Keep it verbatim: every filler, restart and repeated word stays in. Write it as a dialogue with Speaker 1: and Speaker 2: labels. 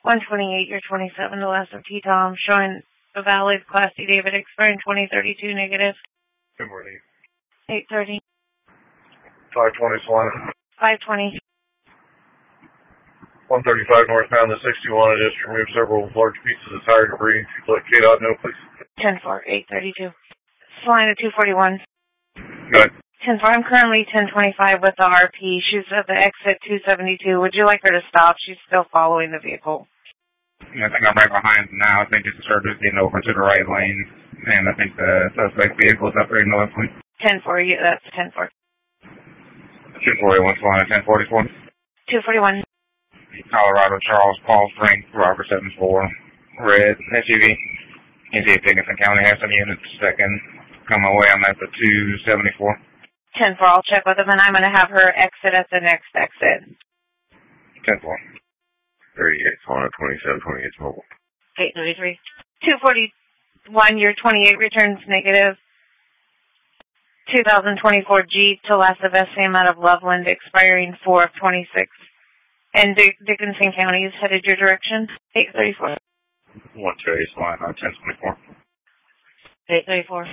Speaker 1: one twenty-eight, you're twenty-seven to last of T-Tom, showing a valid Class C David expiring twenty thirty-two negative.
Speaker 2: Good morning.
Speaker 1: eight thirty.
Speaker 2: five twenty Swan.
Speaker 1: five twenty.
Speaker 2: one thirty-five northbound to sixty-one. I just removed several large pieces of tire debris. If you'd let K DOT know, please.
Speaker 1: ten four, eight thirty-two. Flying at two forty-one.
Speaker 2: Good.
Speaker 1: ten four, I'm currently ten twenty-five with the R P. She's at the exit two seventy-two. Would you like her to stop? She's still following the vehicle.
Speaker 3: Yeah, I think I'm right behind now. I think it's started getting over to the right lane. And I think the suspect vehicle is up there in the left lane.
Speaker 1: ten four, yeah, that's ten four.
Speaker 3: two forty-one, Swan at ten forty-four.
Speaker 1: two forty-one.
Speaker 3: Colorado Charles Paul Frank, Robert seven four. Red S U V. You see if Dickinson County has some units second. Come away, I'm at the two seventy-four.
Speaker 1: ten four, I'll check with them, and I'm going to have her exit at the next exit.
Speaker 3: ten four.
Speaker 2: thirty-eight, Swan at twenty-seven twenty-eight mobile.
Speaker 1: eight thirty-three. two forty-one, your twenty-eight returns negative. two thousand twenty-four Jeep to last of S M out of Loveland, expiring four of twenty-six. And Dick- Dickinson County is headed your direction. eight thirty-four.
Speaker 3: one two eight, Swan at ten twenty-four.
Speaker 1: eight thirty-four.